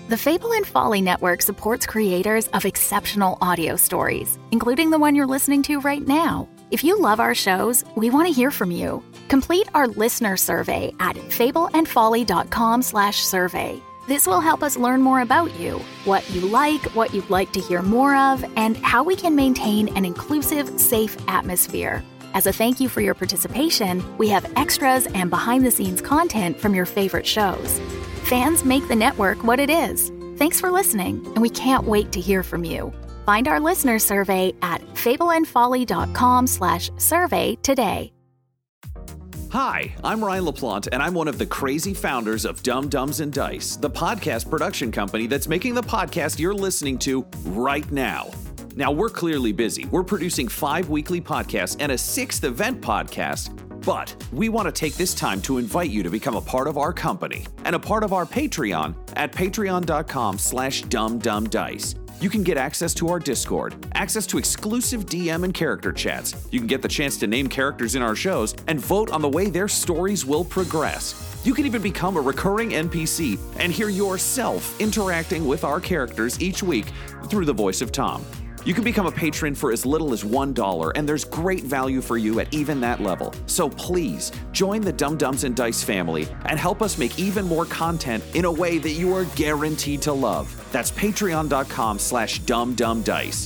The Fable and Folly Network supports creators of exceptional audio stories, including the one you're listening to right now. If you love our shows, we want to hear from you. Complete our listener survey at fableandfolly.com/survey. This will help us learn more about you, what you like, what you'd like to hear more of, and how we can maintain an inclusive, safe atmosphere. As a thank you for your participation, we have extras and behind-the-scenes content from your favorite shows. Fans make the network what it is. Thanks for listening, and we can't wait to hear from you. Find our listener survey at fableandfolly.com/survey today. Hi, I'm Ryan LaPlante, and I'm one of the crazy founders of Dumb Dumbs and Dice, the podcast production company that's making the podcast you're listening to right now. Now, we're clearly busy. We're producing 5 weekly podcasts and a 6th event podcast, but we want to take this time to invite you to become a part of our company and a part of our Patreon at patreon.com/dumbdumbdice. You can get access to our Discord, access to exclusive DM and character chats. You can get the chance to name characters in our shows and vote on the way their stories will progress. You can even become a recurring NPC and hear yourself interacting with our characters each week through the voice of Tom. You can become a patron for as little as $1, and there's great value for you at even that level. So please, join the Dumb Dumbs and Dice family and help us make even more content in a way that you are guaranteed to love. That's patreon.com/dumbdumbdice.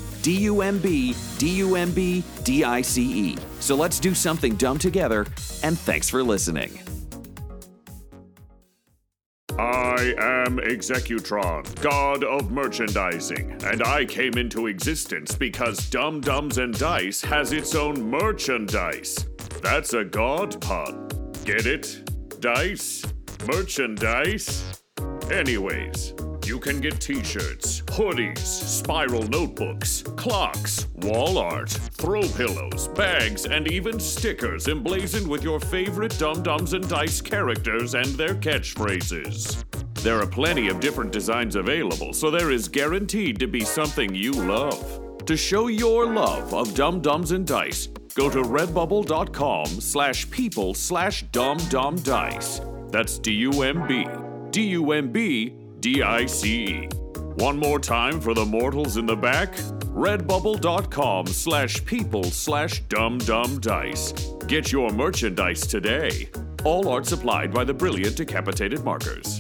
DUMBDICE. So let's do something dumb together, and thanks for listening. I am Executron, god of merchandising, and I came into existence because Dumb Dumbs and Dice has its own merchandise. That's a god pun. Get it? Dice? Merchandise? Anyways, you can get t-shirts, hoodies, spiral notebooks, clocks, wall art, throw pillows, bags, and even stickers emblazoned with your favorite Dumb Dumbs and Dice characters and their catchphrases. There are plenty of different designs available, so there is guaranteed to be something you love. To show your love of Dumb Dumbs and Dice, go to redbubble.com/people/dumbdumbdice. That's DUMBDICE. One more time for the mortals in the back. redbubble.com/people/dumbdumbdice. Get your merchandise today. All art supplied by the brilliant Decapitated Markers.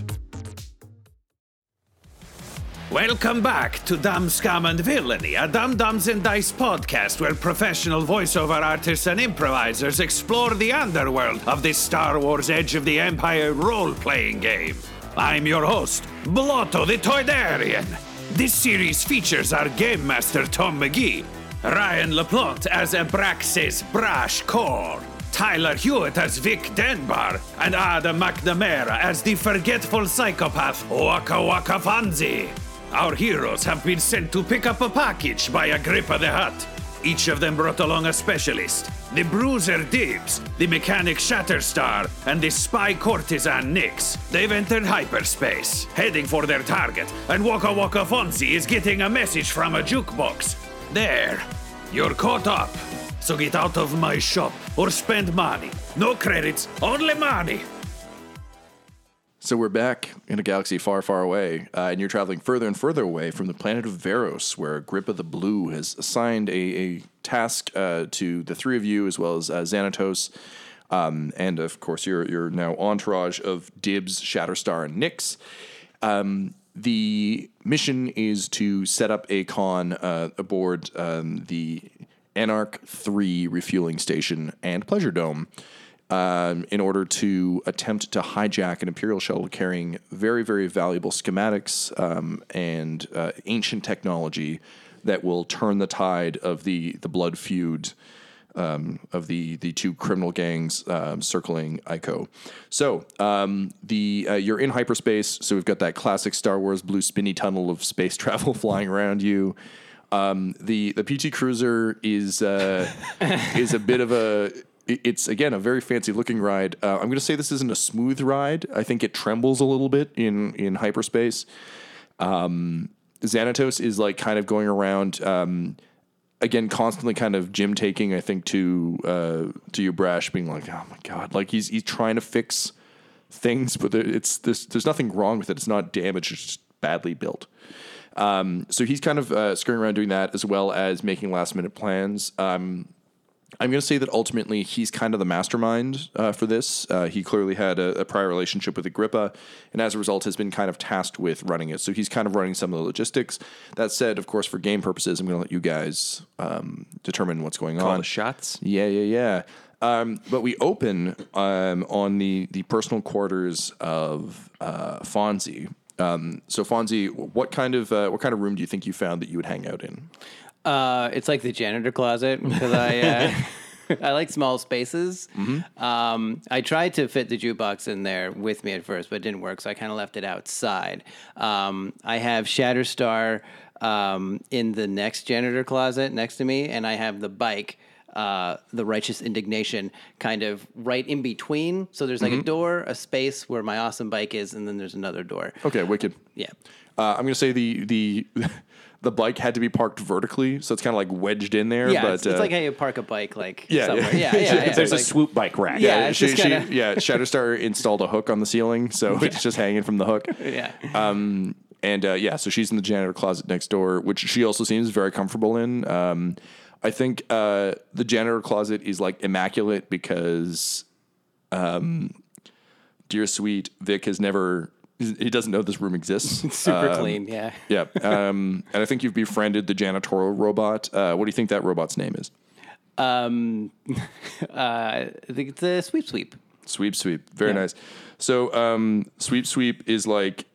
Welcome back to Dumb Scum and Villainy, a Dumb Dumbs and Dice podcast where professional voiceover artists and improvisers explore the underworld of this Star Wars Edge of the Empire role-playing game. I'm your host, Blotto the Toydarian. This series features our Game Master Tom McGee, Ryan LaPlante as Abraxas Brash Core, Tyler Hewitt as Vic Denbar, and Adam McNamara as the forgetful psychopath Waka Waka Fonzie. Our heroes have been sent to pick up a package by Agrippa the Hutt. Each of them brought along a specialist. The Bruiser Dibs, the Mechanic Shatterstar, and the Spy Courtesan Nyx. They've entered hyperspace, heading for their target, and Waka Waka Fonzie is getting a message from a jukebox. There, you're caught up. So get out of my shop or spend money. No credits, only money. So we're back in a galaxy far, far away, and you're traveling further and further away from the planet of Veros, where Agrippa the Blue has assigned a task to the three of you, as well as Xanatos, and of course your now entourage of Dibs, Shatterstar, and Nyx. The mission is to set up a con aboard the Anarch 3 refueling station and Pleasure Dome, in order to attempt to hijack an Imperial shuttle carrying very, very valuable schematics and ancient technology that will turn the tide of the blood feud of the two criminal gangs circling Ico. So you're in hyperspace, so we've got that classic Star Wars blue spinny tunnel of space travel flying around you. The PT Cruiser is a bit of a... It's, again, a very fancy-looking ride. I'm going to say this isn't a smooth ride. I think it trembles a little bit in hyperspace. Xanatos is, like, kind of going around, again, constantly kind of gym-taking, I think, to you, Brash, being like, oh, my God. Like, he's trying to fix things, but there's nothing wrong with it. It's not damaged. It's just badly built. So he's kind of scurrying around doing that, as well as making last-minute plans. I'm going to say that ultimately he's kind of the mastermind for this. He clearly had a prior relationship with Agrippa, and as a result has been kind of tasked with running it. So he's kind of running some of the logistics. That said, of course, for game purposes, I'm going to let you guys determine what's going Call on. the shots. Yeah. But we open on the personal quarters of Fonzie. So Fonzie, what kind of room do you think you found that you would hang out in? It's like the janitor closet because I like small spaces. I tried to fit the jukebox in there with me at first, but it didn't work, so I kind of left it outside. I have Shatterstar in the next janitor closet next to me, and I have the bike, the Righteous Indignation, kind of right in between. So there's like a door, a space where my awesome bike is, and then there's another door. Okay, wicked. Yeah. I'm going to say the bike had to be parked vertically, so it's kind of like wedged in there. Yeah, but, it's like how you park a bike like yeah, somewhere. yeah. Yeah. There's a Like- swoop bike rack. Yeah, it's just kinda- Shatterstar installed a hook on the ceiling, so it's just hanging from the hook. Yeah. So she's in the janitor closet next door, which she also seems very comfortable in. I think the janitor closet is like immaculate because, dear sweet Vic has never. He doesn't know this room exists. It's super clean, yeah. Yeah. And I think you've befriended the janitorial robot. What do you think that robot's name is? I think it's a Sweep. Sweep. Very nice. So Sweep is like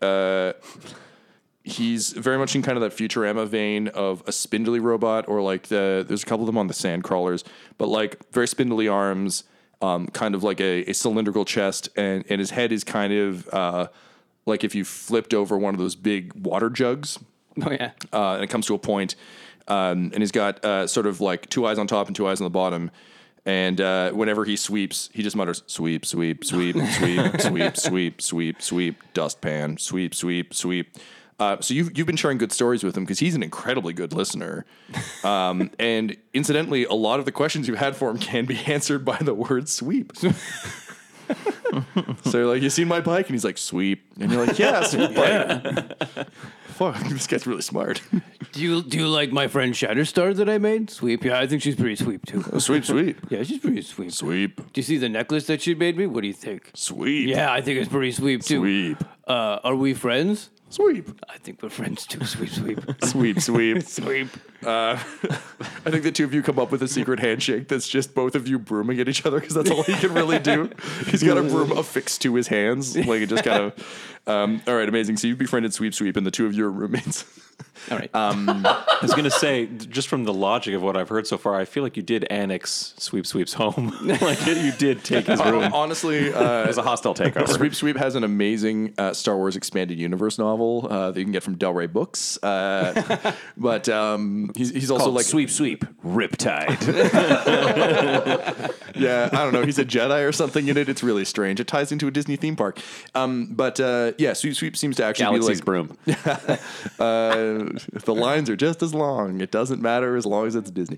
he's very much in kind of that Futurama vein of a spindly robot, or like there's a couple of them on the sand crawlers, but like very spindly arms, kind of like a cylindrical chest, and his head is kind of like if you flipped over one of those big water jugs. Oh, yeah. And it comes to a point, and he's got sort of like 2 eyes on top and 2 eyes on the bottom. And whenever he sweeps, he just mutters, sweep, sweep, sweep, sweep, sweep, sweep, sweep, sweep, dustpan, sweep, sweep, sweep. So you've been sharing good stories with him because he's an incredibly good listener. And incidentally, a lot of the questions you've had for him can be answered by the word sweep. So you're like, you seen my bike? And he's like, sweep. And you're like, yeah, sweep bike. Fuck, this guy's really smart. Do you like my friend Shatterstar that I made? Sweep? Yeah, I think she's pretty sweep too. Sweep. Yeah, she's pretty sweep. Sweep. Do you see the necklace that she made me? What do you think? Sweep. Yeah, I think it's pretty sweep too. Sweep. Are we friends? Sweep. I think we're friends too. Sweep. Sweep. Sweep. I think the two of you come up with a secret handshake that's just both of you brooming at each other because that's all he can really do. He's got a broom affixed to his hands. Like it just kind of... all right, amazing. So you've befriended Sweep, and the two of you are roommates. All right. I was going to say, just from the logic of what I've heard so far, I feel like you did annex Sweep's home. Like you did take his room. Honestly, It was a hostile takeover. Sweep has an amazing Star Wars Expanded Universe novel that you can get from Del Rey Books. But he's also Called like... Sweep, Riptide. Yeah, I don't know. He's a Jedi or something in it. It's really strange. It ties into a Disney theme park. Yeah, Sweep seems to actually Galaxy's be like... broom. The lines are just as long. It doesn't matter as long as it's Disney.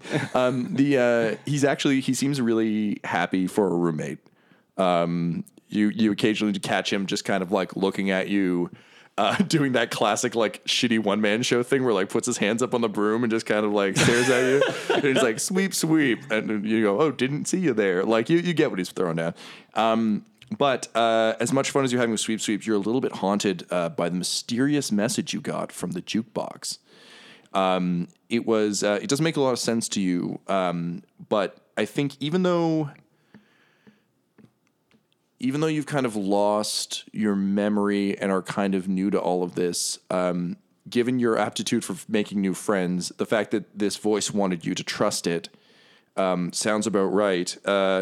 He seems really happy for a roommate. You occasionally catch him just kind of like looking at you, doing that classic like shitty one man show thing where like puts his hands up on the broom and just kind of like stares at you. And he's like sweep, and you go, oh, didn't see you there. Like you get what he's throwing down. But as much fun as you're having with Sweep, you're a little bit haunted by the mysterious message you got from the jukebox. It doesn't make a lot of sense to you, but I think even though you've kind of lost your memory and are kind of new to all of this, given your aptitude for making new friends, the fact that this voice wanted you to trust it sounds about right.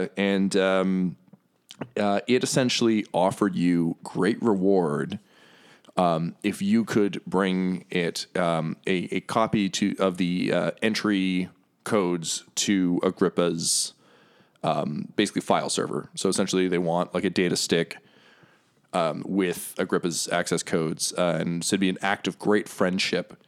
It essentially offered you great reward if you could bring it a copy of the entry codes to Agrippa's basically file server. So essentially, they want like a data stick with Agrippa's access codes, and so it'd be an act of great friendship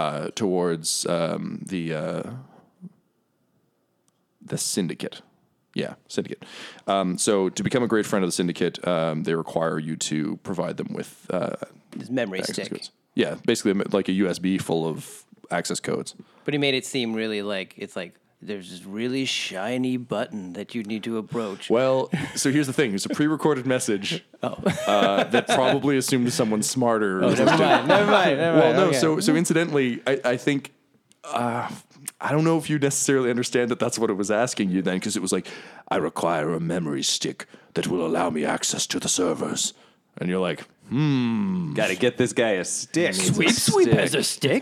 towards the syndicate. Yeah, syndicate. So to become a great friend of the syndicate, they require you to provide them with His memory access stick. codes. Yeah, basically like a USB full of access codes. But he made it seem really like it's like there's this really shiny button that you need to approach. Well, so here's the thing: it's a pre-recorded message that probably assumed someone smarter. Never mind. Well, no. Okay. So incidentally, I think I don't know if you necessarily understand that that's what it was asking you then, because it was like, I require a memory stick that will allow me access to the servers, and you're like, Got to get this guy a stick. Sweep has a stick.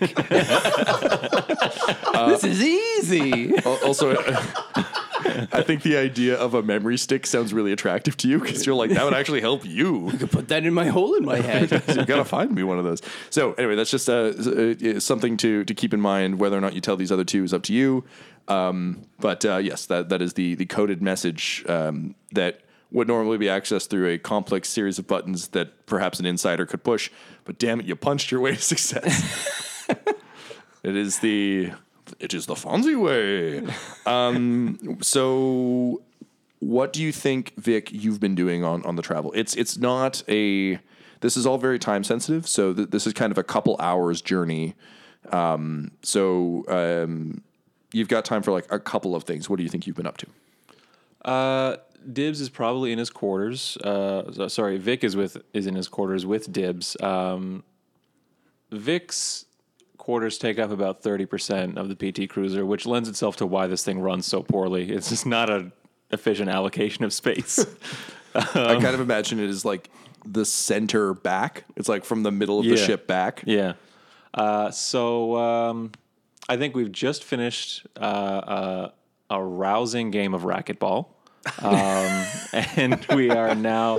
This is easy. also. I think the idea of a memory stick sounds really attractive to you because you're like, that would actually help you. Put that in my hole in my head. So you gotta find me one of those. So anyway, that's just something to keep in mind. Whether or not you tell these other two is up to you. But yes, that is the coded message that would normally be accessed through a complex series of buttons that perhaps an insider could push. But damn it, you punched your way to success. It is the Fonzie way. So what do you think, Vic, you've been doing on the travel? It's not a... This is all very time sensitive, so this is kind of a couple hours journey. You've got time for like a couple of things. What do you think you've been up to? Dibs is probably in his quarters. Vic is in his quarters with Dibs. Vic's quarters take up about 30% of the PT Cruiser, which lends itself to why this thing runs so poorly. It's just not an efficient allocation of space. I kind of imagine it as like the center back. It's like from the middle of the ship back. Yeah. So I think we've just finished a rousing game of racquetball. And we are now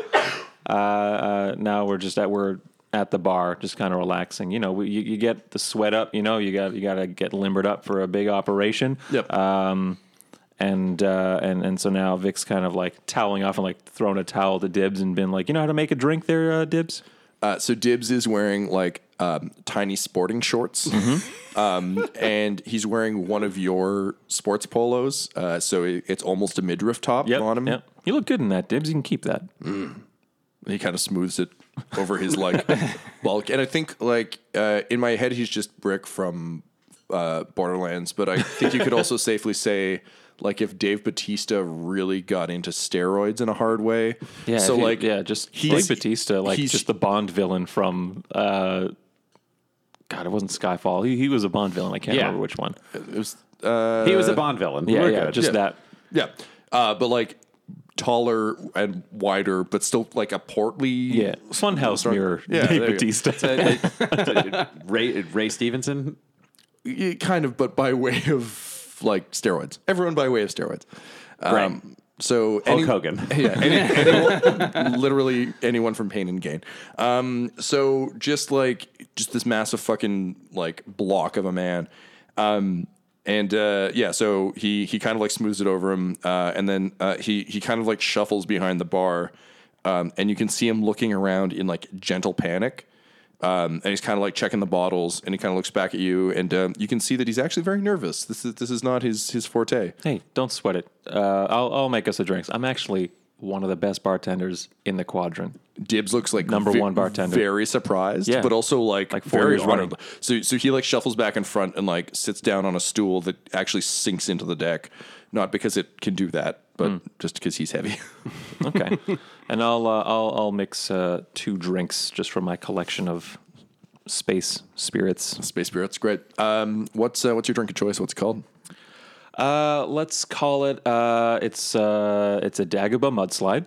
we're at the bar, just kind of relaxing. You know, you get the sweat up. You know, you got to get limbered up for a big operation. Yep. And so now Vic's kind of like toweling off and like throwing a towel to Dibs and been like, you know how to make a drink there, Dibs? So Dibs is wearing like tiny sporting shorts, and he's wearing one of your sports polos. So it's almost a midriff top on him. Yep. You look good in that, Dibs. You can keep that. He kind of smooths it over his like bulk, and I think like in my head he's just Brick from Borderlands, but I think you could also safely say, like, if Dave Bautista really got into steroids in a hard way. Yeah. So just Dave Bautista, like he's just the Bond villain from, God, it wasn't Skyfall. He was a Bond villain. I can't remember which one. It was, he was a Bond villain. Yeah, just that. Yeah. But like taller and wider, but still like a portly. Yeah. Funhouse mirror. Yeah, Dave there you go. Batista. Ray Stevenson. Yeah, kind of, but by way of like steroids. Everyone by way of steroids. Right. So Hulk Hogan. Yeah, anyone, literally anyone from Pain and Gain. So just this massive fucking like block of a man. So he kind of like smooths it over him, and then he kind of like shuffles behind the bar, and you can see him looking around in like gentle panic. And he's kind of like checking the bottles, and he kind of looks back at you, and you can see that he's actually very nervous. This is not his forte. Hey, don't sweat it. I'll make us a drink. I'm actually one of the best bartenders in the quadrant. Dibs looks like Number one bartender. very surprised, Yeah. but also like 4 very years running. honored. So he like shuffles back in front and like sits down on a stool that actually sinks into the deck, not because it can do that, but just because he's heavy. Okay. And I'll mix 2 drinks just from my collection of space spirits. Space Spirit's great. What's your drink of choice? What's it called? Let's call it it's a Dagobah mudslide.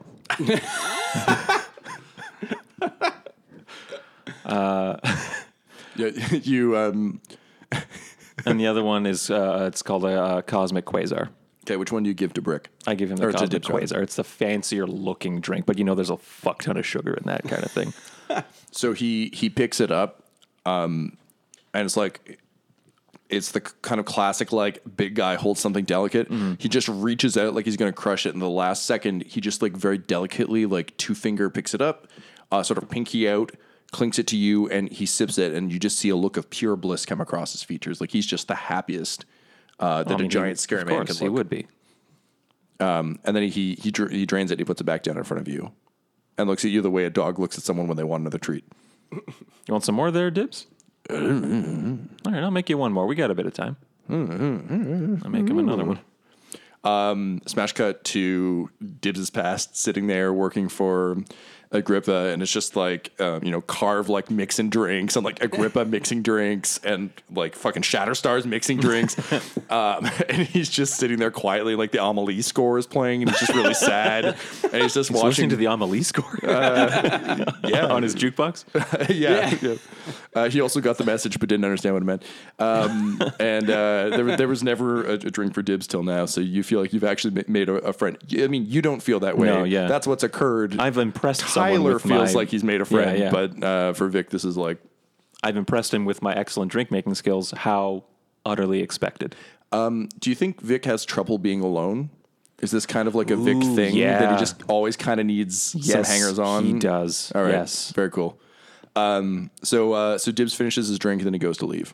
Yeah, you. And the other one is it's called a Cosmic Quasar. Okay, which one do you give to Brick? I give him the Or to Cosmic Dibs, rather. Quasar. It's the fancier looking drink, but you know there's a fuck ton of sugar in that kind of thing. So he picks it up, and it's like, it's the kind of classic, like, big guy holds something delicate. He just reaches out like he's going to crush it. And the last second, he just like very delicately, like 2-finger picks it up, sort of pinky out, clinks it to you, and he sips it. And you just see a look of pure bliss come across his features. Like he's just the happiest that a giant scary man Of can course, he look. would be. And then he drains it. And he puts it back down in front of you, and looks at you the way a dog looks at someone when they want another treat. You want some more there, Dibs? All right, I'll make you one more. We got a bit of time. I'll make him another one. Smash cut to Dibs' past, sitting there working for Agrippa, and it's just like Carve like mixing drinks, and like Agrippa mixing drinks, and like fucking Shatterstars mixing drinks, and he's just sitting there quietly, like the Amelie score is playing, and he's just really sad, and he's just watching Listening to the Amelie score, on his jukebox. yeah. He also got the message, but didn't understand what it meant. And there was never a drink for Dibs till now, so you feel like you've actually made a friend. I mean, you don't feel that way. No, yeah. That's what's occurred. I've impressed Tyler feels like he's made a friend, Yeah. but for Vic, this is like... I've impressed him with my excellent drink making skills. How utterly expected. Do you think Vic has trouble being alone? Is this kind of like a Vic thing yeah. that he just always kind of needs some hangers on? He does. All right. Yes. Very cool. So Dibs finishes his drink and then he goes to leave.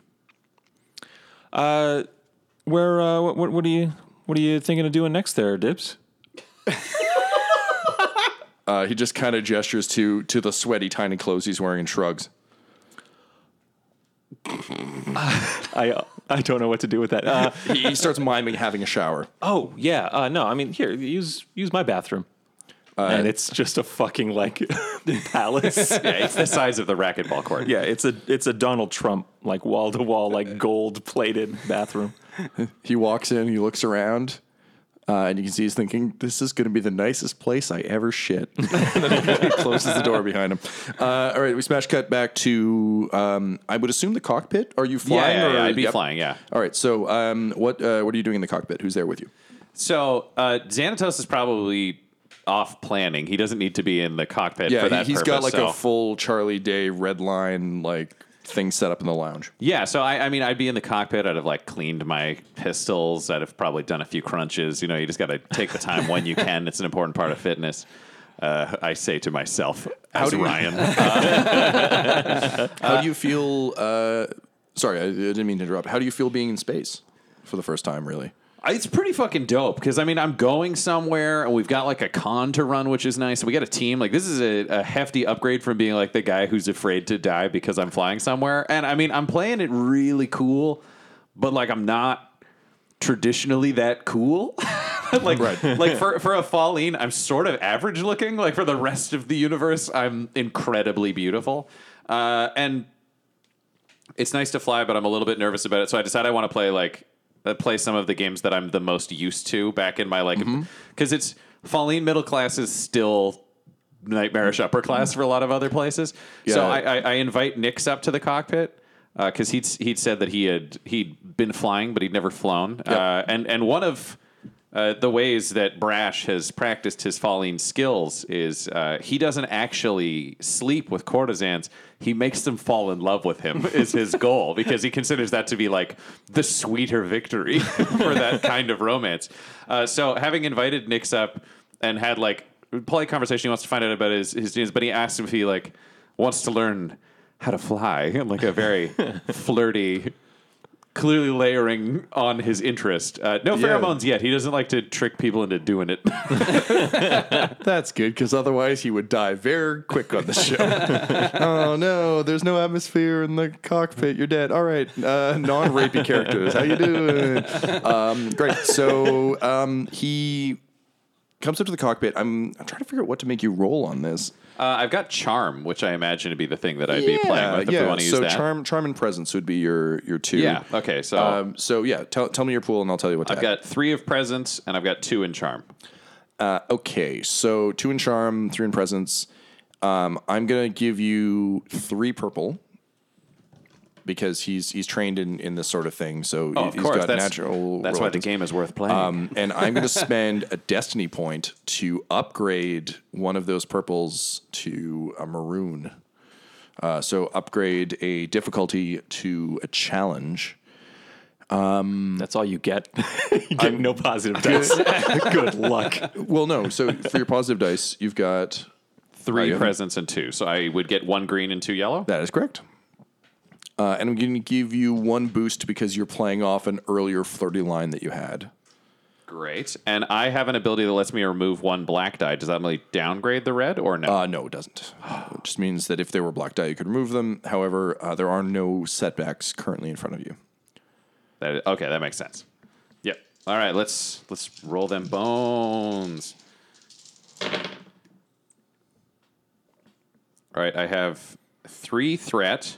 What are you thinking of doing next there, Dibs? He just kind of gestures to the sweaty, tiny clothes he's wearing and shrugs. I don't know what to do with that. He starts miming having a shower. Oh yeah. No, I mean here, use my bathroom. And it's just a fucking like palace. Yeah, it's the size of the racquetball court. Yeah, it's a Donald Trump like wall to wall like gold plated bathroom. He walks in, he looks around, and you can see he's thinking, this is going to be the nicest place I ever shit. And then he closes the door behind him. All right, we smash cut back to, I would assume the cockpit. Are you flying? Yeah, I'd be flying, yeah. All right, so what are you doing in the cockpit? Who's there with you? So Xanatos is probably off planning. He doesn't need to be in the cockpit for that he's purpose. got like a full Charlie Day red line like thing set up in the lounge. Yeah, so I mean, I'd be in the cockpit. I'd have like cleaned my pistols. I'd have probably done a few crunches. You know, you just got to take the time when you can. It's an important part of fitness. I say to myself, as Ryan. How do you feel? Sorry, I didn't mean to interrupt. How do you feel being in space for the first time, really? It's pretty fucking dope because, I mean, I'm going somewhere and we've got like a con to run, which is nice. We got a team. Like, this is a hefty upgrade from being like the guy who's afraid to die because I'm flying somewhere. And I mean, I'm playing it really cool, but like, I'm not traditionally that cool. Like for a Falleen, I'm sort of average looking. Like, for the rest of the universe, I'm incredibly beautiful. And it's nice to fly, but I'm a little bit nervous about it. So I decided I want to play some of the games that I'm the most used to back in my because it's Falleen middle class is still nightmarish upper class for a lot of other places. Yeah. So I invite Nix up to the cockpit because he'd said that he'd been flying but he'd never flown. Yep. And one of the ways that Brash has practiced his Falleen skills is he doesn't actually sleep with courtesans. He makes them fall in love with him is his goal because he considers that to be like the sweeter victory for that kind of romance. So having invited Nix up and had like polite conversation, he wants to find out about his dreams, but he asked him if he like wants to learn how to fly, like a very flirty, clearly layering on his interest. No pheromones yet. He doesn't like to trick people into doing it. That's good, because otherwise he would die very quick on the show. Oh, no, there's no atmosphere in the cockpit. You're dead. All right, non-rapey characters. How you doing? Great. So he comes up to the cockpit. I'm trying to figure out what to make you roll on this. I've got Charm, which I imagine to be the thing that I'd be playing with if we want to use that. So Charm and Presence would be your two. Yeah, okay. So, tell me your pool and I'll tell you what to I've got 3 of Presence and I've got 2 in Charm. Okay, so 2 in Charm, 3 in Presence. I'm going to give you 3 purple because he's trained in this sort of thing. So of he's course, got that's natural. That's why the game is worth playing. And I'm going to spend a destiny point to upgrade one of those purples to a maroon. So upgrade a difficulty to a challenge. That's all you get. You get no positive dice. Good luck. Well, no. So for your positive dice, you've got 3 Presence and 2. So I would get 1 green and 2 yellow. That is correct. And I'm going to give you 1 boost because you're playing off an earlier flirty line that you had. Great. And I have an ability that lets me remove one black die. Does that really downgrade the red or no? No, it doesn't. It just means that if there were black die, you could remove them. However, there are no setbacks currently in front of you. Okay, that makes sense. Yep. All right, let's roll them bones. All right, I have 3 threat,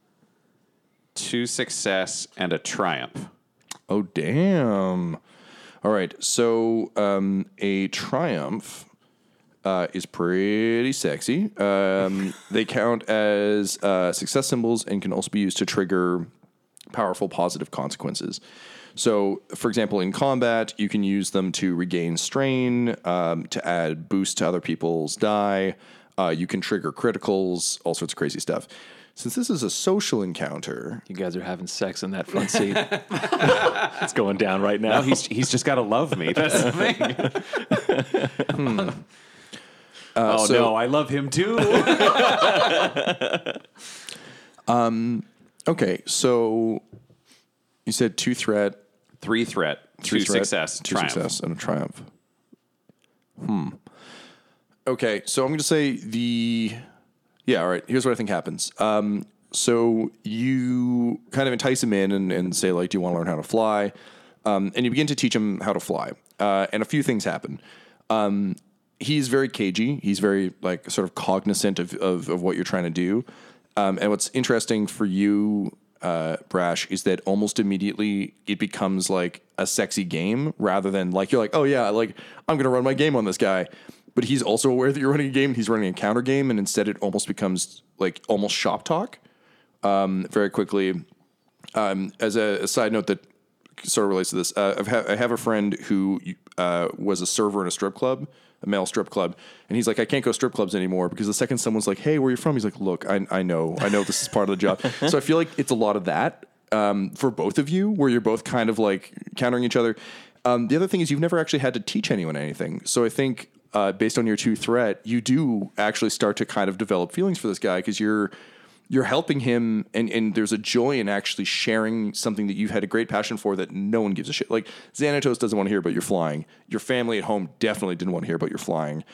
2 success, and a triumph. Oh, damn. All right, so a triumph is pretty sexy. They count as success symbols and can also be used to trigger powerful positive consequences. So, for example, in combat, you can use them to regain strain, to add boost to other people's die. You can trigger criticals, all sorts of crazy stuff. Since this is a social encounter, You guys are having sex in that front seat. It's going down right now. No, he's just got to love me. That's the thing. No, I love him too. okay, so you said 2 threat, 3 threat, 2 success, 2 triumph. success, and a triumph. Okay, so I'm going to say all right, here's what I think happens. So you kind of entice him in and say, like, do you want to learn how to fly? And you begin to teach him how to fly. And a few things happen. He's very cagey. He's very, like, sort of cognizant of what you're trying to do. And what's interesting for you, Brash, is that almost immediately it becomes like a sexy game rather than like, you're like, oh yeah, like I'm going to run my game on this guy. But he's also aware that you're running a game. He's running a counter game. And instead it almost becomes like almost shop talk very quickly. As a side note that sort of relates to this, I have a friend who was a server in a strip club, a male strip club. And he's like, I can't go strip clubs anymore because the second someone's like, hey, where are you from? He's like, look, I know this is part of the job. So I feel like it's a lot of that for both of you where you're both kind of like countering each other. The other thing is you've never actually had to teach anyone anything. So I think based on your 2 threat, you do actually start to kind of develop feelings for this guy because you're helping him and there's a joy in actually sharing something that you've had a great passion for that no one gives a shit. Like Xanatos doesn't want to hear about your flying. Your family at home definitely didn't want to hear about your flying.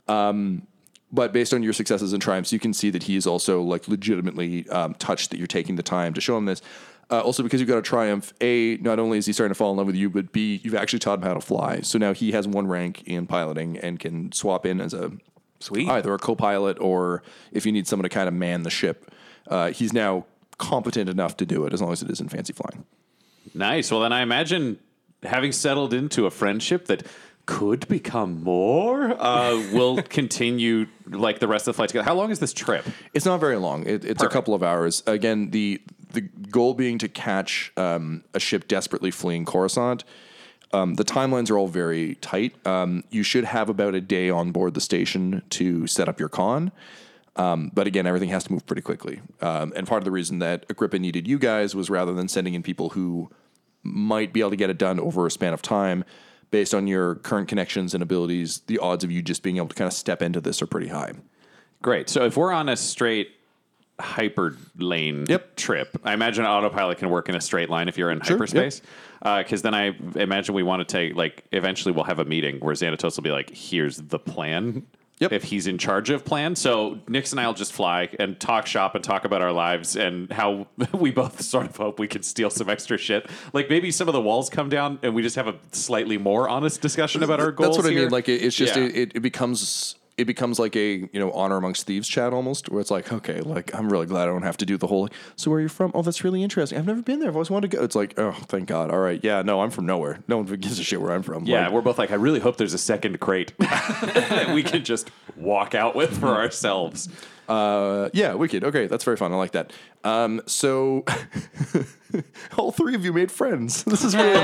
But based on your successes and triumphs, you can see that he is also like legitimately touched that you're taking the time to show him this. Also, because you've got a triumph, A, not only is he starting to fall in love with you, but B, you've actually taught him how to fly. So now he has 1 rank in piloting and can swap in as either a co-pilot or if you need someone to kind of man the ship. He's now competent enough to do it as long as it isn't fancy flying. Nice. Well, then I imagine having settled into a friendship that could become more, will continue like the rest of the flight together. How long is this trip? It's not very long. It's a couple of hours. Again, the goal being to catch a ship desperately fleeing Coruscant. The timelines are all very tight. You should have about a day on board the station to set up your con. But again, everything has to move pretty quickly. And part of the reason that Agrippa needed you guys was rather than sending in people who might be able to get it done over a span of time, based on your current connections and abilities, the odds of you just being able to kind of step into this are pretty high. Great. So if we're on a straight hyper lane trip, I imagine autopilot can work in a straight line if you're in hyperspace. Because then I imagine we want to take, like, eventually we'll have a meeting where Xanatos will be like, here's the plan. If he's in charge of plan. So Nix and I will just fly and talk shop and talk about our lives and how we both sort of hope we can steal some extra shit. Like maybe some of the walls come down and we just have a slightly more honest discussion about our goals. That's what here. I mean. Like it's just it becomes like a honor amongst thieves chat almost, where it's like, okay, like I'm really glad I don't have to do the whole. So where are you from? Oh, that's really interesting. I've never been there. I've always wanted to go. It's like, oh, thank God. All right, yeah, no, I'm from nowhere. No one gives a shit where I'm from. Yeah, like, we're both like, I really hope there's a second crate that we can just walk out with for ourselves. Yeah, wicked. Okay, that's very fun. I like that. So all 3 of you made friends. This is really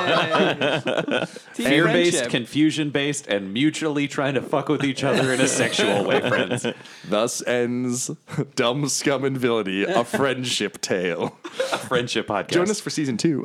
nice. Fear-based, confusion-based, and mutually trying to fuck with each other in a sexual way, friends. Thus ends Dumb Scum and Villainy, a friendship tale. A friendship podcast. Join us for season 2.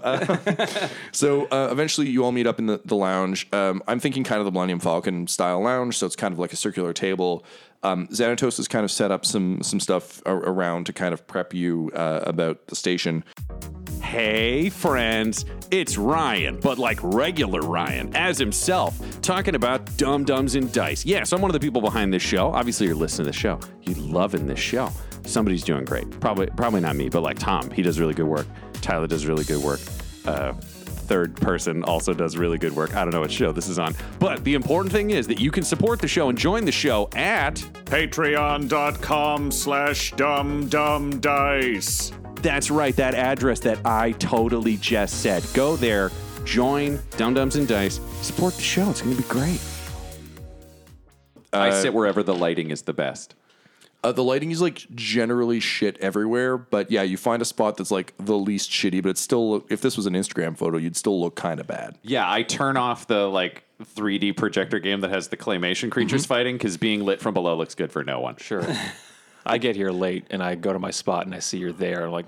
So eventually you all meet up in the lounge. I'm thinking kind of the Millennium Falcon style lounge, so it's kind of like a circular table. Xanatos has kind of set up some stuff around to kind of prep you about the station. Hey, friends, it's Ryan, but like regular Ryan, as himself, talking about Dumb Dumbs and Dice. Yes, I'm one of the people behind this show. Obviously, you're listening to the show. You're loving this show. Somebody's doing great. Probably not me, but like Tom, he does really good work. Tyler does really good work. Third person also does really good work. I don't know what show this is on. But the important thing is that you can support the show and join the show at Patreon.com/dumbdumbdice. That's right, that address that I totally just said. Go there, join Dumb Dumbs and Dice, support the show. It's going to be great. I sit wherever the lighting is the best. The lighting is like generally shit everywhere, but yeah, you find a spot that's like the least shitty, but it's still, if this was an Instagram photo, you'd still look kind of bad. Yeah, I turn off the like 3D projector game that has the claymation creatures fighting because being lit from below looks good for no one. Sure. I get here late and I go to my spot and I see you're there. I'm like,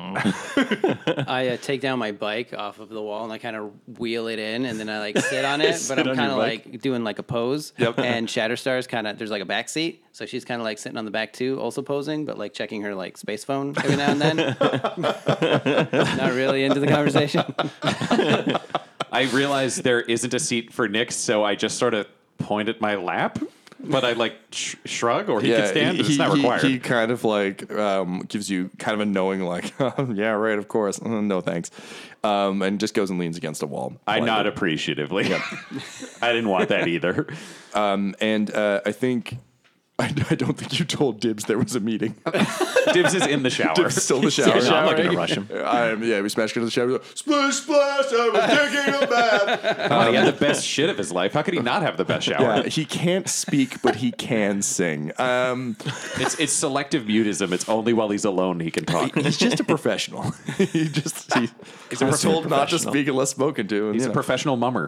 I take down my bike off of the wall and I kind of wheel it in and then I like sit on it, but I'm kind of like doing like a pose. Yep. And Shatterstar's kind of, there's like a back seat. So she's kind of like sitting on the back too, also posing, but like checking her like space phone every now and then. Not really into the conversation. I realize there isn't a seat for Nick, so I just sort of point at my lap. But I like shrug, or he can stand, but it's not required. He kind of like gives you kind of a knowing, like, yeah, right, of course, no thanks, and just goes and leans against a wall. I nod appreciatively. Yep. I didn't want that either. And I think. I don't think you told Dibs there was a meeting. Dibs is in the shower. Dibs is still in the shower. no, I'm not going to rush him. We smashed into the shower. Splish, splash, I was taking a bath. He had the best shit of his life. How could he not have the best shower? Yeah, he can't speak, but he can sing. It's selective mutism. It's only while he's alone he can talk. He's just a professional. He's told not to speak unless spoken to. And, He's a professional mummer.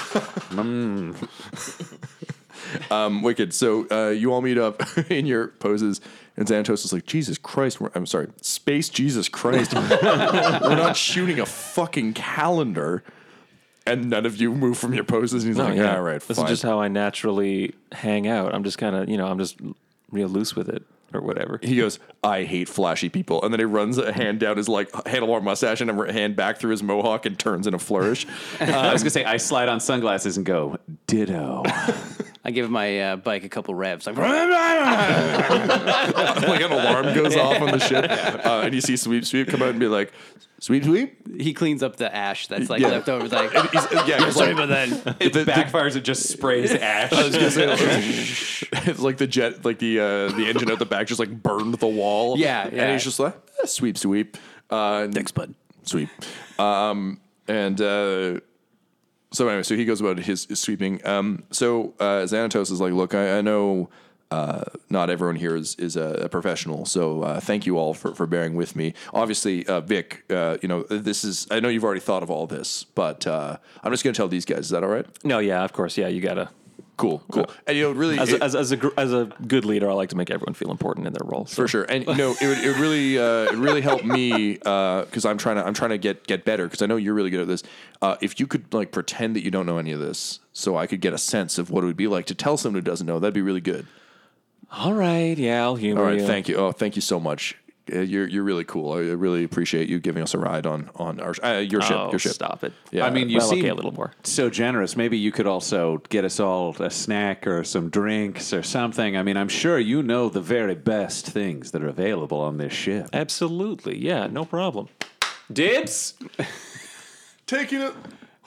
Wicked. So you all meet up in your poses, and Xanatos is like, Jesus Christ. I'm sorry, Space Jesus Christ. We're not shooting a fucking calendar. And none of you move from your poses. And he's like, yeah, all right, This fine. is just how I naturally hang out. I'm just kind of, I'm just real loose with it or whatever. He goes, I hate flashy people. And then he runs a hand down his like handlebar mustache and a hand back through his mohawk and turns in a flourish. I was going to say, I slide on sunglasses and go, ditto. I give my bike a couple revs. Like, Like an alarm goes off on the ship. And you see Sweep come out and be like, Sweep. he cleans up the ash that's like Yeah. left over. Like, He's sorry, like, but then It backfires and just sprays ash. I was gonna say, it's like the jet, like the engine out the back just like burned the wall. Yeah. And he's just like, sweep. thanks, bud. Sweep. So anyway, so he goes about his sweeping. So Xanatos is like, look, I know not everyone here is a professional, so thank you all for bearing with me. Obviously, Vic, this is, I know you've already thought of all this, but I'm just going to tell these guys. Is that all right? No, yeah, of course. Yeah, you got to. Cool. And really, As a good leader, I like to make everyone feel important in their role. So. for sure. And it really helped me because I'm trying to get better because I know you're really good at this. If you could like pretend that you don't know any of this, so I could get a sense of what it would be like to tell someone who doesn't know, that'd be really good. All right, yeah, I'll humor All right, you. thank you. Oh, thank you so much. You're really cool. I really appreciate you giving us a ride on your ship. Oh, Your ship. stop it. Yeah. I mean, you Well, seem okay, a little more. so generous. Maybe you could also get us all a snack or some drinks or something. I mean, I'm sure you know the very best things that are available on this ship. Absolutely, yeah, no problem. Dibs? Taking it.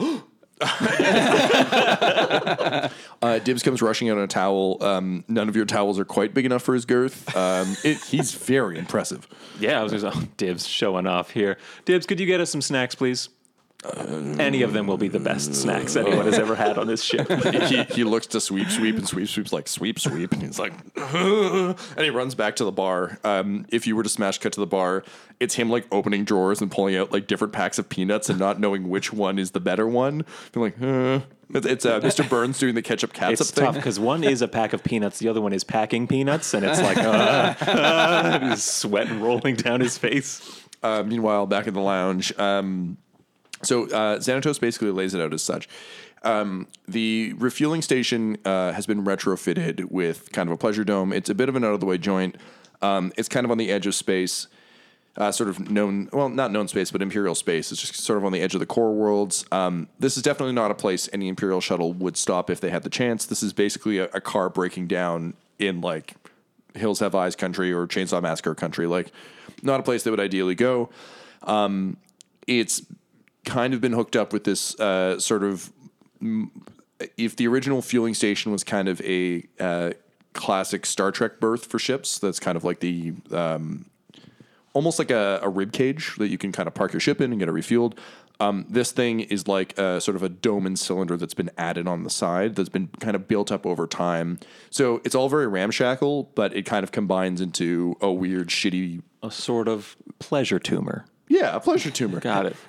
Dibs comes rushing out in a towel. None of your towels are quite big enough for his girth. He's very impressive. Yeah, I was going to say, Dibs showing off here. Dibs, could you get us some snacks, please? Any of them will be the best snacks anyone has ever had on this ship. He looks to Sweep, and Sweep's like, Sweep, and he's like, and he runs back to the bar. If you were to smash cut to the bar, it's him like opening drawers and pulling out like different packs of peanuts and not knowing which one is the better one. Being like, It's Mr. Burns doing the ketchup catsup It's thing. tough because one is a pack of peanuts, the other one is packing peanuts, and it's like he's sweating rolling down his face. Meanwhile, back in the lounge, so Xanatos basically lays it out as such. The refueling station has been retrofitted with kind of a pleasure dome. It's a bit of an out-of-the-way joint. It's kind of on the edge of space. sort of not known space, but Imperial space. It's just sort of on the edge of the core worlds. This is definitely not a place any Imperial shuttle would stop if they had the chance. This is basically a car breaking down in like Hills Have Eyes country or Chainsaw Massacre country. Like, not a place they would ideally go. It's kind of been hooked up with this sort of, if the original fueling station was kind of a classic Star Trek berth for ships, that's kind of like the almost like a rib cage that you can kind of park your ship in and get it refueled. This thing is like a sort of a dome and cylinder that's been added on the side that's been kind of built up over time. So it's all very ramshackle, but it kind of combines into a weird, shitty... A sort of pleasure tumor. Yeah, a pleasure tumor. Got it.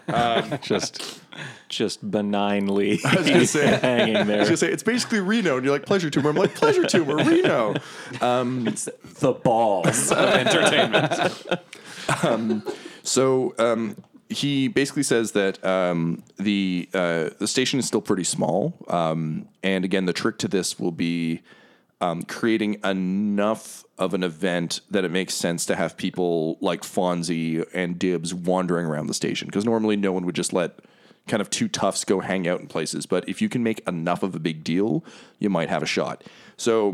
Just benignly I was gonna say, hanging there. I was going to say, it's basically Reno, and you're like, pleasure tumor. I'm like, pleasure tumor, Reno. It's the balls of entertainment. He basically says that the station is still pretty small, and again, the trick to this will be creating enough of an event that it makes sense to have people like Fonzie and Dibs wandering around the station, because normally no one would just let kind of two toughs go hang out in places. But if you can make enough of a big deal, you might have a shot. So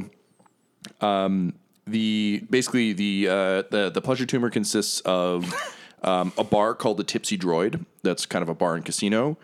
the pleasure tumor consists of a bar called the Tipsy Droid. That's kind of a bar and casino.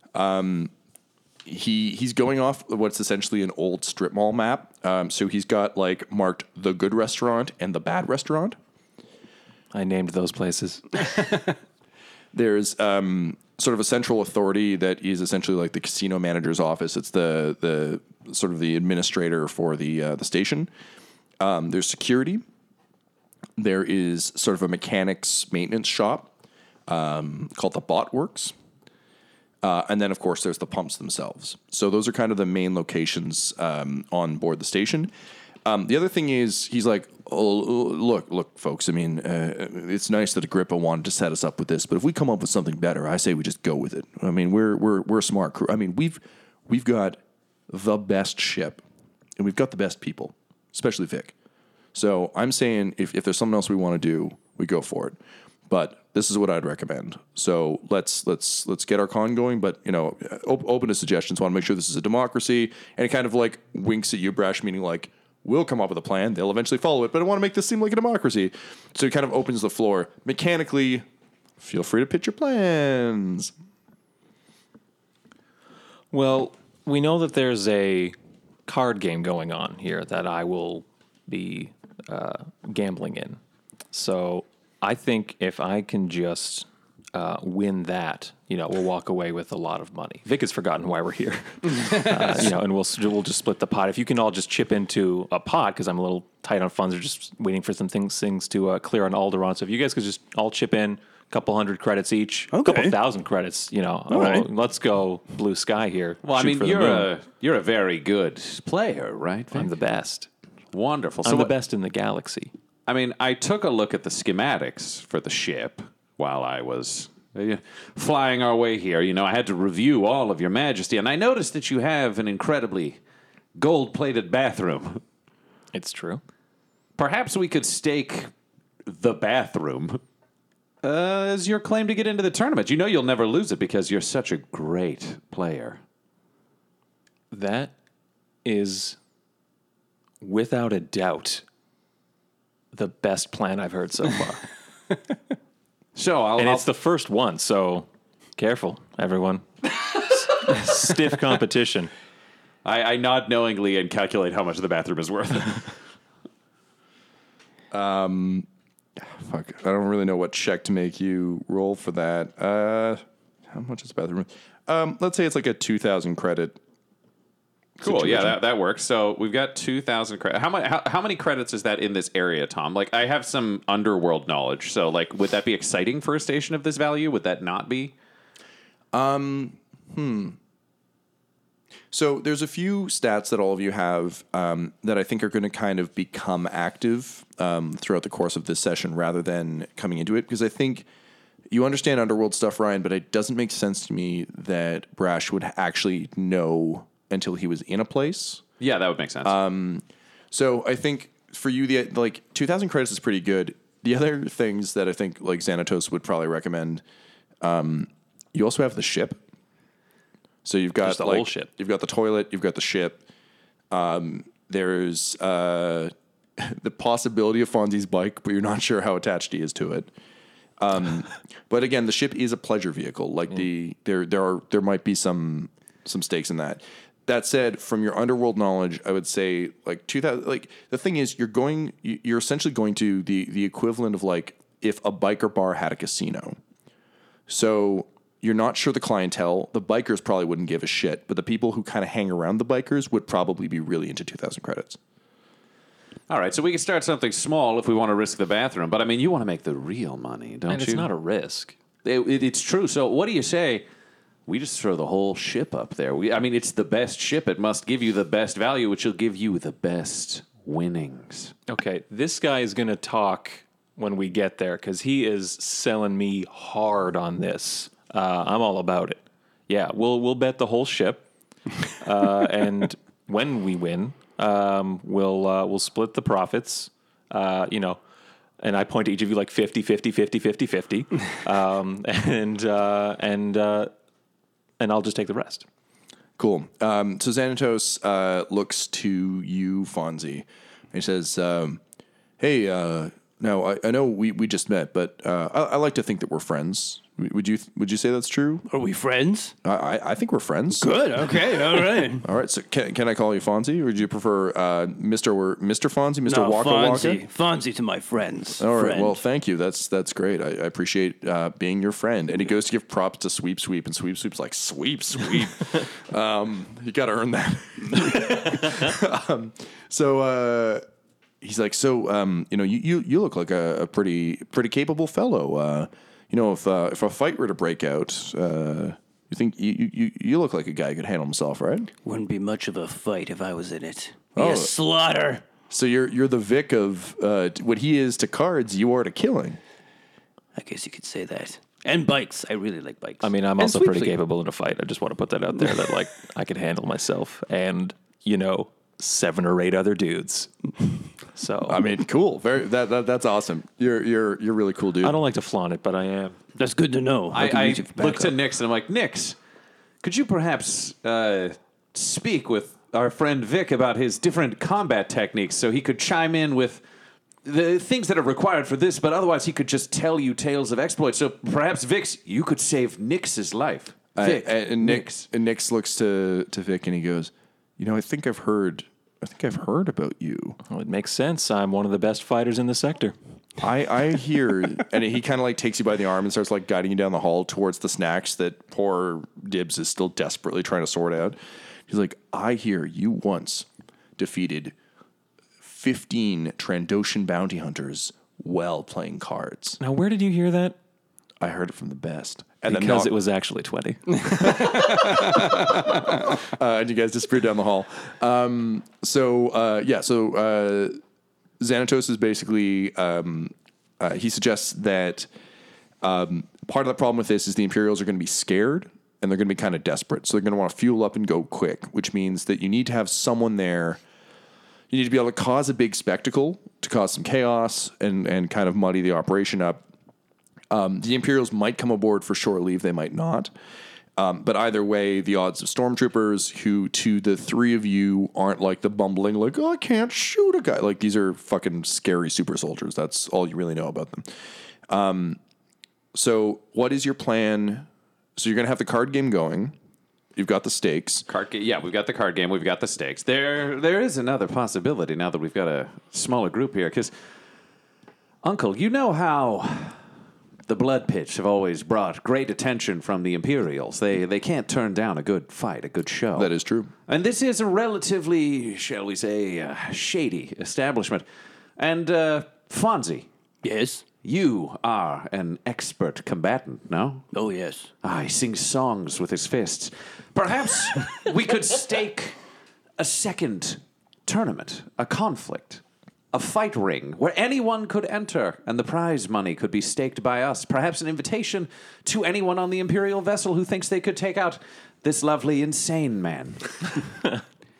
He's going off what's essentially an old strip mall map. So he's got like marked the good restaurant and the bad restaurant. I named those places. There's sort of a central authority that is essentially like the casino manager's office. It's the sort of the administrator for the station. There's security. There is sort of a mechanics maintenance shop called the Bot Works. And then, of course, there's the pumps themselves. So those are kind of the main locations on board the station. The other thing is, he's like, oh, look, folks, I mean, it's nice that Agrippa wanted to set us up with this, but if we come up with something better, I say we just go with it. I mean, we're a smart crew. I mean, we've got the best ship, and we've got the best people, especially Vic. So I'm saying if there's something else we want to do, we go for it. But this is what I'd recommend. So let's get our con going. But open to suggestions. Want to make sure this is a democracy, and it kind of like winks at you, Brash, meaning like we'll come up with a plan. They'll eventually follow it, but I want to make this seem like a democracy. So it kind of opens the floor mechanically. Feel free to pitch your plans. Well, we know that there's a card game going on here that I will be gambling in. So I think if I can just win that, we'll walk away with a lot of money. Vic has forgotten why we're here, and we'll just split the pot. If you can all just chip into a pot, because I'm a little tight on funds, or just waiting for some things to clear on Alderaan. So if you guys could just all chip in a couple hundred credits each, a couple thousand credits, right. Let's go blue sky here. Well, I mean, you're a very good player, right, Vic? I'm the best. Wonderful. I'm the best in the galaxy. I mean, I took a look at the schematics for the ship while I was flying our way here. I had to review all of your majesty, and I noticed that you have an incredibly gold-plated bathroom. It's true. Perhaps we could stake the bathroom as your claim to get into the tournament. You'll never lose it because you're such a great player. That is, without a doubt, the best plan I've heard so far. So it's the first one, so careful, everyone. Stiff competition. I nod knowingly and calculate how much the bathroom is worth. Fuck, I don't really know what check to make you roll for that. How much is the bathroom? Let's say it's like a 2,000 credit. Cool. Yeah, that works. So we've got 2,000 credits. How many credits is that in this area, Tom? Like, I have some underworld knowledge. So, like, would that be exciting for a station of this value? Would that not be? So there's a few stats that all of you have that I think are going to kind of become active throughout the course of this session rather than coming into it. Because I think you understand underworld stuff, Ryan, but it doesn't make sense to me that Brash would actually know until he was in a place. Yeah, that would make sense. So I think for you, the 2,000 credits is pretty good. the other things that I think like Xanatos would probably recommend, you also have the ship. So you've got Just the whole ship. You've got the toilet. You've got the ship. There's the possibility of Fonzie's bike, but you're not sure how attached he is to it. But again, the ship is a pleasure vehicle. Like there might be some stakes in that. That said, from your underworld knowledge, I would say like 2000. Like the thing is, you're essentially going to the equivalent of like if a biker bar had a casino. So you're not sure the clientele. The bikers probably wouldn't give a shit, but the people who kind of hang around the bikers would probably be really into 2,000 credits. All right, so we can start something small if we want to risk the bathroom. But I mean, you want to make the real money, don't And you? it's not a risk. It's true. So what do you say? We just throw the whole ship up there. I mean, it's the best ship. It must give you the best value, which will give you the best winnings. Okay, this guy is going to talk when we get there because he is selling me hard on this. I'm all about it. Yeah, we'll bet the whole ship, and when we win, we'll split the profits. And I point to each of you like 50, 50, 50, 50, 50, and I'll just take the rest. Cool. So Xanatos looks to you, Fonzie, and he says, "Hey, now I know we just met, but I like to think that we're friends. Would you say that's true? Are we friends? I think we're friends. Good. Okay. All right. All right. So can I call you Fonzie, or would you prefer Mr. or Mr. Fonzie, Mr. No, Waka Fonzie. Waka? Fonzie to my friends. All right. Friend. Well, thank you. That's great. I appreciate being your friend. And he goes to give props to Sweep, and Sweep's like, Sweep. You got to earn that. He's like, you look like a pretty capable fellow. If a fight were to break out, you think you look like a guy who could handle himself, right? Wouldn't be much of a fight if I was in it. Oh. Be a slaughter. So you're the Vic of what he is to cards, you are to killing. I guess you could say that. And bikes. I really like bikes. I mean, I'm And also Sweep pretty Sleep. capable in a fight. I just want to put that out there that like I can handle myself and 7 or 8 other dudes. So I mean, cool. That's awesome. You're really cool, dude. I don't like to flaunt it, but I am. That's good to know. can I use you for look to backup. Nix and I'm like, Nix, could you perhaps speak with our friend Vic about his different combat techniques so he could chime in with the things that are required for this, but otherwise he could just tell you tales of exploits. So perhaps, Vix, you could save Nix's life. Vic, and Nix looks to Vic and he goes, I think I've heard about you. Well, it makes sense. I'm one of the best fighters in the sector. I hear, and he kind of like takes you by the arm and starts like guiding you down the hall towards the snacks that poor Dibs is still desperately trying to sort out. He's like, I hear you once defeated 15 Trandoshan bounty hunters while playing cards. Now, where did you hear that? I heard it from the best. And Because it was actually 20. and you guys disappeared down the hall. So Xanatos is basically, he suggests that part of the problem with this is the Imperials are going to be scared and they're going to be kind of desperate. So they're going to want to fuel up and go quick, which means that you need to have someone there. You need to be able to cause a big spectacle, to cause some chaos and kind of muddy the operation up. The Imperials might come aboard for short leave. They might not. But either way, the odds of stormtroopers who, to the three of you, aren't like the bumbling, like, I can't shoot a guy. Like, these are fucking scary super soldiers. That's all you really know about them. So what is your plan? So you're going to have the card game going. You've got the stakes. we've got the card game. We've got the stakes. There is another possibility now that we've got a smaller group here. Because, Uncle, you know how the Blood Pitch have always brought great attention from the Imperials. They can't turn down a good fight, a good show. That is true. And this is a relatively, shall we say, shady establishment. And, Fonzie, Yes. you are an expert combatant, no? Oh, yes. He sings songs with his fists. Perhaps we could stake a second tournament, a conflict, a fight ring where anyone could enter and the prize money could be staked by us. Perhaps an invitation to anyone on the Imperial vessel who thinks they could take out this lovely insane man.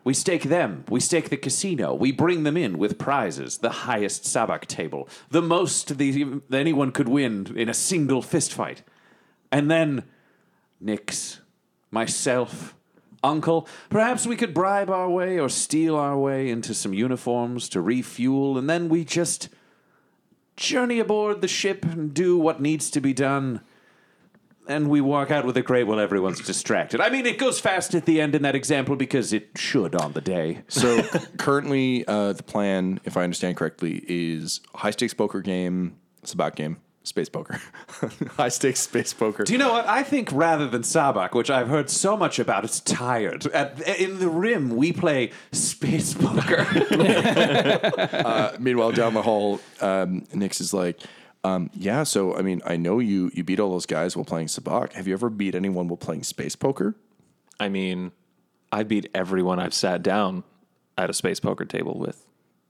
We stake them. We stake the casino. We bring them in with prizes. The highest sabak table. The most that anyone could win in a single fist fight. And then Nix, myself, Uncle, perhaps we could bribe our way or steal our way into some uniforms to refuel, and then we just journey aboard the ship and do what needs to be done. And we walk out with a crate while everyone's distracted. I mean, it goes fast at the end in that example because it should on the day. So currently, the plan, if I understand correctly, is high stakes poker game, sabak game, space poker, high stakes space poker. Do you know what? I think rather than sabak, which I've heard so much about, it's tired. In the Rim, we play space poker. Meanwhile, down the hall, Nix is like, yeah, so, I mean, I know you beat all those guys while playing sabak. Have you ever beat anyone while playing space poker? I mean, I beat everyone I've sat down at a space poker table with.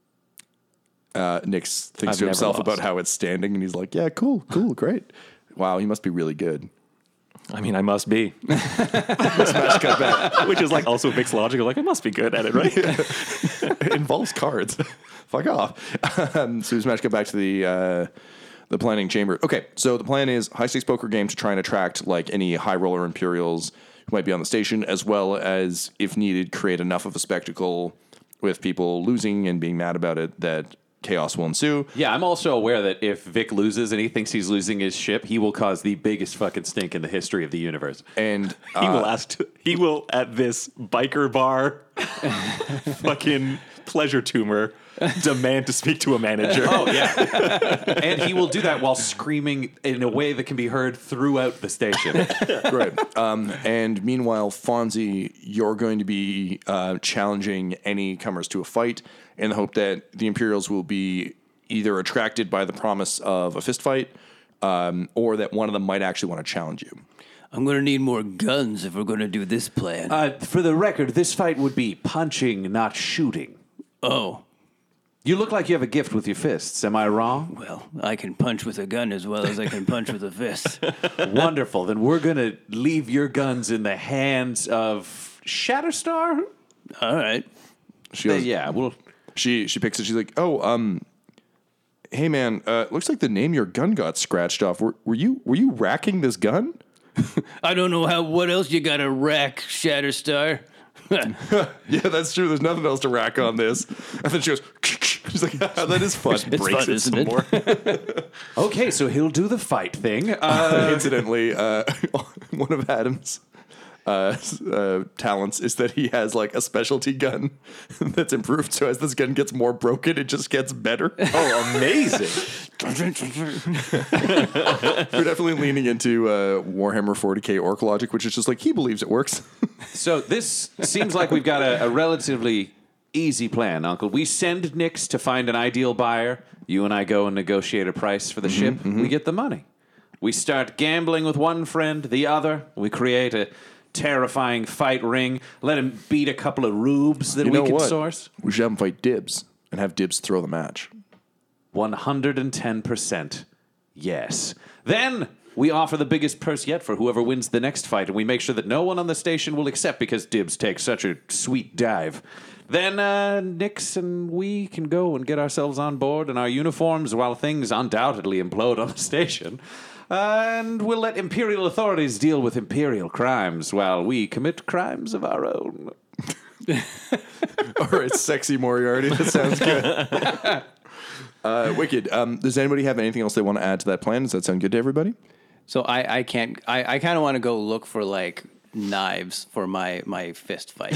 Nix thinks I've to never himself lost. about how it's standing, and he's like, yeah, cool, great. Wow, he must be really good. I mean, I must be. Smash cut back. Which is like also mixed logical. Like, I must be good at it, right? It involves cards. Fuck off. So we smash cut back to the planning chamber. Okay, so the plan is high stakes poker game to try and attract like any high roller Imperials who might be on the station, as well as, if needed, create enough of a spectacle with people losing and being mad about it that chaos will ensue. Yeah, I'm also aware that if Vic loses and he thinks he's losing his ship, he will cause the biggest fucking stink in the history of the universe. And He will at this biker bar fucking pleasure tumor demand to speak to a manager. Oh, yeah. And he will do that while screaming in a way that can be heard throughout the station. right. And meanwhile, Fonzie, you're going to be challenging any comers to a fight in the hope that the Imperials will be either attracted by the promise of a fist fight or that one of them might actually want to challenge you. I'm going to need more guns if we're going to do this plan. For the record, this fight would be punching, not shooting. Oh, You look like you have a gift with your fists. Am I wrong? well, I can punch with a gun as well as I can punch with a fist. Wonderful. Then we're going to leave your guns in the hands of Shatterstar? All right. She goes, Yeah, well... She picks it. She's like, "Oh, hey man, looks like the name your gun got scratched off. Were you racking this gun?" I don't know what else you got to rack, Shatterstar. Yeah, that's true. There's nothing else to rack on this. And then she goes, she's like, "That is fun." It's Breaks fun, it isn't some it? more. Okay, so he'll do the fight thing. Incidentally, one of Adam's talents is that he has like a specialty gun that's improved. So as this gun gets more broken, it just gets better. Oh, amazing. We're definitely leaning into Warhammer 40k orc logic, which is just like he believes it works. So this seems like we've got a relatively easy plan, Uncle. We send Nix to find an ideal buyer. You and I go and negotiate a price for the ship. We get the money. We start gambling with one friend, the other. We create a terrifying fight ring. Let him beat a couple of rubes that You we know can what? source. We should have him fight Dibs and have Dibs throw the match. 110% yes. Then we offer the biggest purse yet for whoever wins the next fight, and we make sure that no one on the station will accept because Dibs takes such a sweet dive. Then Nix and we can go and get ourselves on board in our uniforms while things undoubtedly implode on the station. And we'll let Imperial authorities deal with Imperial crimes while we commit crimes of our own. All right, sexy Moriarty. That sounds good. Wicked. Does anybody have anything else they want to add to that plan? Does that sound good to everybody? So I kind of want to go look for like knives for my fist fight,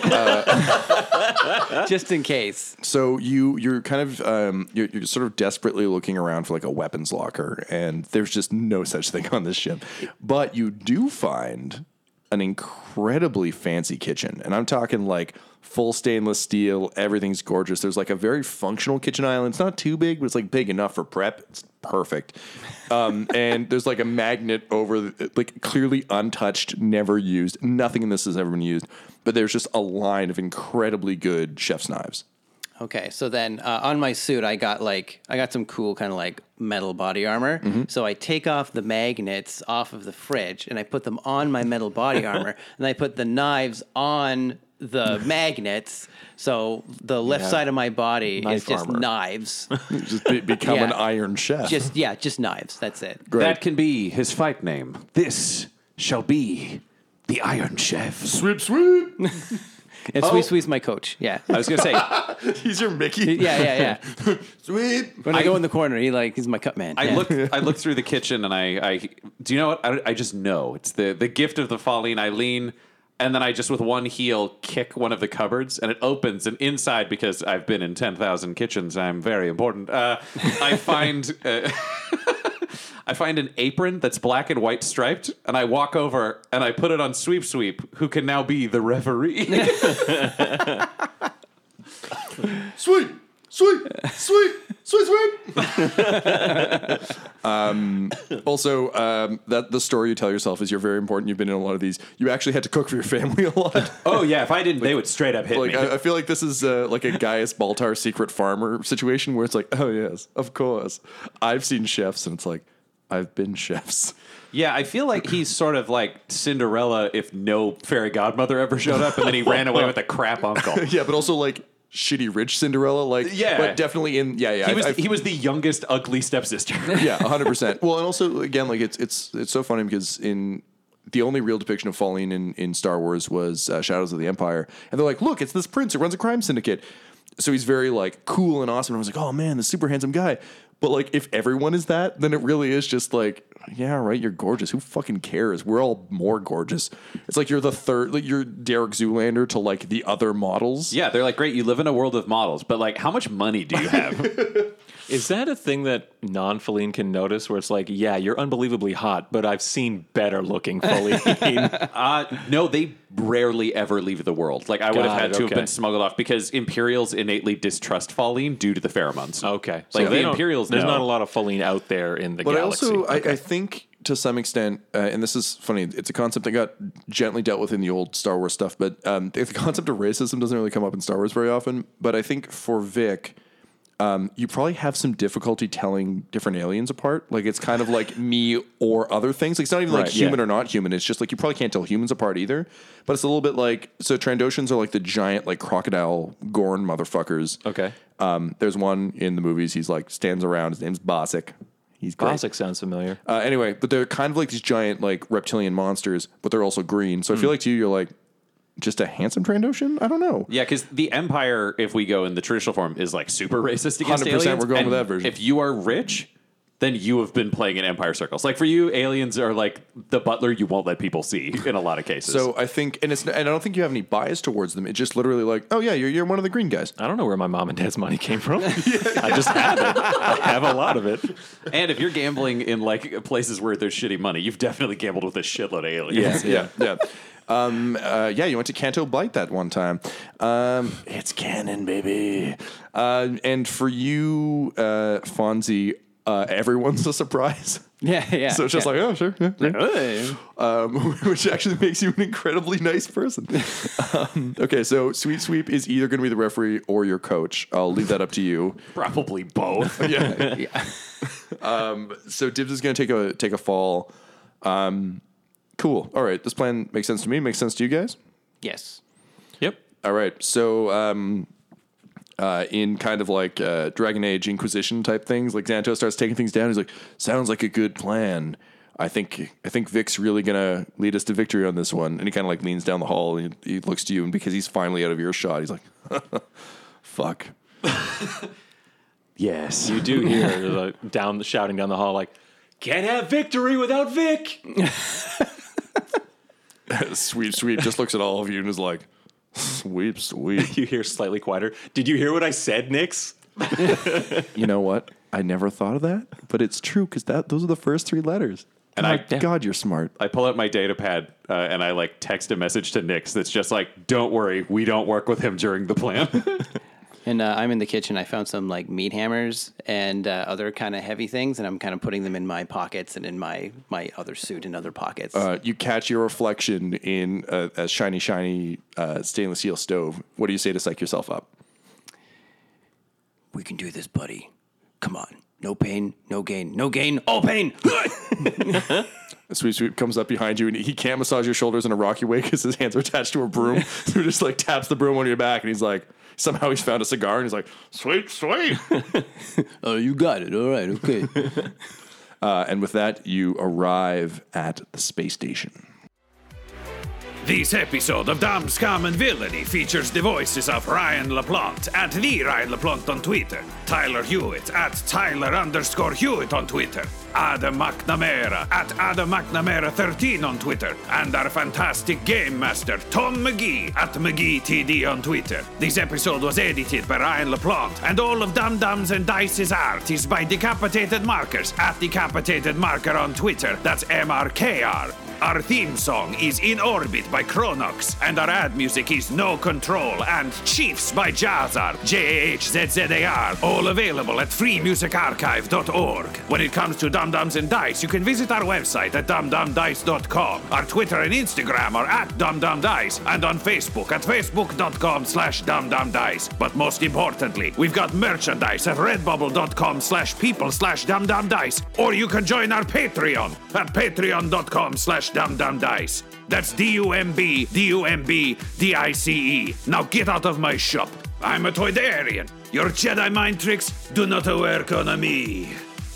just in case. So you're kind of you're sort of desperately looking around for like a weapons locker, and there's just no such thing on this ship. But you do find an incredibly fancy kitchen, and I'm talking like full stainless steel. Everything's gorgeous. There's like a very functional kitchen island. It's not too big, but it's like big enough for prep. It's perfect. And there's like a magnet over, like clearly untouched, never used. Nothing in this has ever been used. But there's just a line of incredibly good chef's knives. Okay, so then on my suit, I got some cool kind of like metal body armor. So I take off the magnets off of the fridge and I put them on my metal body armor, and I put the knives on the magnets. So the left side of my body is Knife just armor. knives. Just become an Iron Chef. just knives. That's it. That can be his fight name. This shall be the Iron Chef. Sweep, sweep. And Sweet's my coach. Yeah. I was going to say, He's your Mickey. Yeah. Sweep. When I go in the corner, he's my cut man. I Yeah. look through the kitchen and I do you know what? I just know. It's the gift of the Falleen. I lean and then I just with one heel kick one of the cupboards and it opens and inside, because I've been in 10,000 kitchens, I'm very important. I find I find an apron that's black and white striped, and I walk over and I put it on Sweep, who can now be the referee. Sweep. Also, that the story you tell yourself is you're very important. You've been in a lot of these. You actually had to cook for your family a lot. Oh yeah, if I didn't, they would straight up hit Like me. I feel like this is like a Gaius Baltar secret farmer situation where it's like, oh yes, of course. I've seen chefs, and it's like, I've been chefs. Yeah, I feel like he's sort of like Cinderella if no fairy godmother ever showed up, and then he ran away with a crap uncle. Yeah, but also like shitty rich Cinderella. Like, Yeah. but definitely in He was the youngest ugly stepsister. Yeah, 100%. Well, and also again, like it's so funny because in the only real depiction of Falleen in Star Wars was Shadows of the Empire, and they're like, look, it's this prince who runs a crime syndicate. So he's very like cool and awesome. And I was like, oh man, this super handsome guy. But like, if everyone is that, then it really is just like, yeah, right. You're gorgeous. Who fucking cares? We're all more gorgeous. It's like you're the third. Like you're Derek Zoolander to like the other models. Yeah, they're like, great, you live in a world of models, but like, how much money do you have? Is that a thing that non-Feline can notice where it's like, yeah, you're unbelievably hot, but I've seen better looking Feline? No, they rarely ever leave the world. Like, I would have had to have been smuggled off because Imperials innately distrust Falleen due to the pheromones. Okay. Like, they the don't- Imperials There's know. not a lot of Feline out there in the But galaxy. I also, I think to some extent, and this is funny, it's a concept that got gently dealt with in the old Star Wars stuff, but the concept of racism doesn't really come up in Star Wars very often. But I think for Vic, you probably have some difficulty telling different aliens apart. Like it's kind of like me or other things. Like it's not even like Right, human or not human. It's just like you probably can't tell humans apart either. But it's a little bit like, so Trandoshans are like the giant like crocodile Gorn motherfuckers. Okay. There's one in the movies. He's like stands around. His name's Bossk. He's great. Bossk sounds familiar. Anyway, but they're kind of like these giant like reptilian monsters, but they're also green. So I feel like to you, you're like just a handsome Trandoshan. I don't know. Yeah, because the Empire, if we go in the traditional form, is like super racist against 100% aliens. we're going And with that version. If you are rich, then you have been playing in Empire circles. Like for you, aliens are like the butler you won't let people see in a lot of cases. So I think, and I don't think you have any bias towards them. It's just literally like, oh yeah, you're one of the green guys. I don't know where my mom and dad's money came from. I just have it. I have a lot of it. and if you're gambling in like places where there's shitty money, you've definitely gambled with a shitload of aliens. Yeah. Yeah, you went to Canto Blight that one time. It's canon, baby. And for you, Fonzie, everyone's a surprise. Yeah. So it's just like, oh, sure. Yeah, yeah. Which actually makes you an incredibly nice person. Okay, so Sweep is either going to be the referee or your coach. I'll leave that up to you. Probably both. Yeah. So Dibs is going to take a fall. Cool. All right. This plan makes sense to me. Makes sense to you guys? Yes. Yep. All right. So in kind of like Dragon Age Inquisition type things, like Xanto starts taking things down. He's like, sounds like a good plan. I think Vic's really gonna lead us to victory on this one. And he kind of like leans down the hall and he looks to you, and because he's finally out of earshot, he's like, fuck. Yes. You do hear shouting down the hall like, can't have victory without Vic. Sweep just looks at all of you and is like, sweep. You hear slightly quieter. Did you hear what I said, Nix? You know what? I never thought of that, but it's true because those are the first three letters. And God, you're smart. I pull out my data pad and I like text a message to Nix that's just like, don't worry, we don't work with him during the plan. And I'm in the kitchen. I found some like meat hammers and other kind of heavy things, and I'm kind of putting them in my pockets and in my other suit and other pockets. You catch your reflection in a shiny stainless steel stove. What do you say to psych yourself up? We can do this, buddy. Come on. No pain, no gain. No gain, all pain. Sweep Sweep comes up behind you, and he can't massage your shoulders in a rocky way because his hands are attached to a broom. So he just like taps the broom on your back, and he's like, somehow he's found a cigar, and he's like, sweet, sweet. Oh, you got it. All right, okay. And with that, you arrive at the space station. This episode of Dumb Scum and Villainy features the voices of Ryan LaPlante at the Ryan LaPlante on Twitter, Tyler Hewitt at Tyler_Hewitt on Twitter, Adam McNamara at Adam McNamara13 on Twitter, and our fantastic game master, Tom McGee at McGeeTD on Twitter. This episode was edited by Ryan LaPlante, and all of Dum Dums and Dice's art is by Decapitated Markers at Decapitated Marker on Twitter. That's MRKR. Our theme song is In Orbit by Chronox, and our ad music is No Control and Chiefs by Jazzar, JAHZZAR, all available at freemusicarchive.org. When it comes to Dum Dums and Dice, you can visit our website at dumdumdice.com. Our Twitter and Instagram are at dumdumdice, and on Facebook at facebook.com/dumdumdice. But most importantly, we've got merchandise at redbubble.com/people/dumdumdice, or you can join our Patreon at patreon.com/dumdumdice. That's DUMBDICE. Now get out of my shop. I'm a Toydarian. Your Jedi mind tricks do not work on me.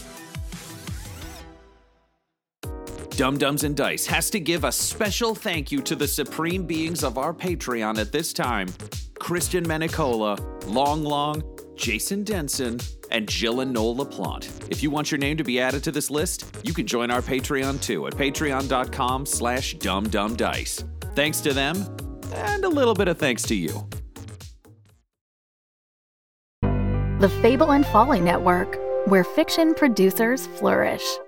Dum Dums and Dice has to give a special thank you to the supreme beings of our Patreon at this time: Christian Menicola, Long Long, Jason Denson, and Jill and Noel LaPlante. If you want your name to be added to this list, you can join our Patreon too at patreon.com/dumdumdice. Thanks to them, and a little bit of thanks to you. The Fable and Folly Network, where fiction producers flourish.